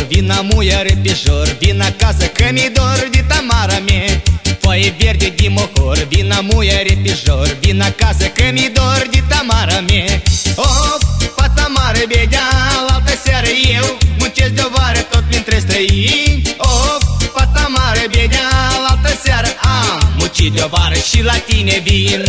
vin amuiare pe jur, vin acasă că mi-e dor de Tamara mea. Foaie verde de mohor, vin amuiare pe jur, vin acasă că mi-e dor de Tamara mea. Oh, fata mare bedea, altă seară eu muncesc de-o vară tot printre străini. Oh, fata mare bedea, altă seară am muncit de-o vară și la tine vin.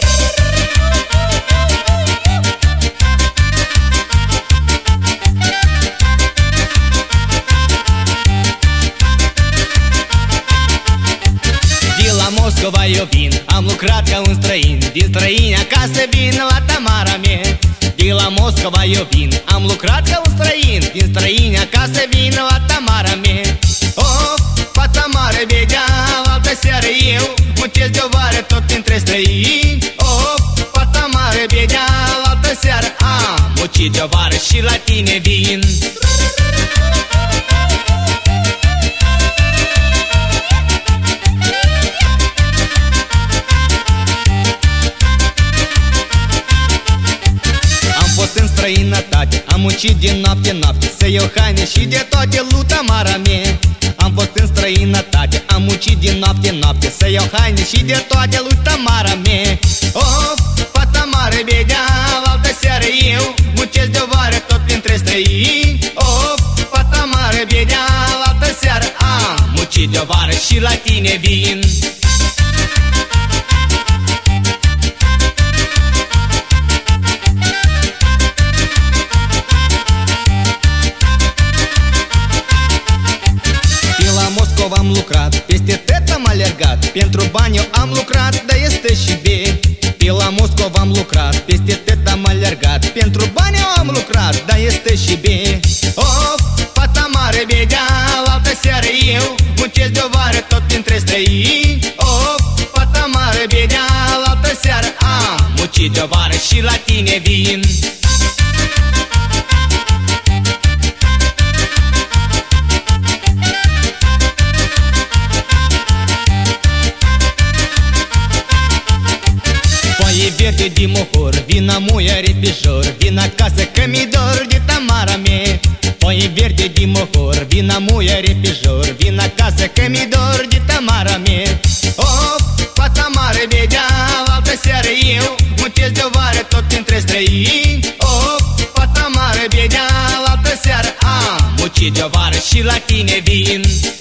Moscova eu vin, am lucrat ca un străin, din străini acasă vin la Tamara mea. De la Moscova eu vin, am lucrat ca un străin, din străini acasă vin la Tamara mea. Oh, fata mare bedea, altă seară eu muncesc de-o vară tot printre străini. Oh, fata mare bedea, altă seară am muncit de-o vară și la tine vin. În străinătate am muncit din noapte, să iau haine și de toate lui Tamara mea. Am fost în străinătate, am muncit din noapte, să iau haine și de toate lui Tamara mea. Oh, fata mare bedea, altă seară eu muncesc de-o vară tot printre străini. Oh, fata mare bedea, altă seară am muncit de-o vară și la tine vin. Am lucrat, peste tot am alergat, pentru bani eu am lucrat, dar este și bine. Pe la Moscova am lucrat, peste tot am alergat, pentru bani eu am lucrat, dar este și bine. Oh, fata mare bedea, altă seară eu muncesc de-o vară tot printre străini. Oh, fata mare bedea, altă seară am muncit de-o vară și la tine vin. Foaie verde de mohor, vin amuiare pe jur, vin acasă că mi-e dor de Tamara mea. Foaie verde de mohor, vin amuiare pe jur, vin acasă că mi-e dor de Tamara mea. Oh, fata mare bedea, altă seară eu muncesc de-o vară tot printre străini. Oh, fata mare bedea, altă seară am muncit de-o vară și la tine vin.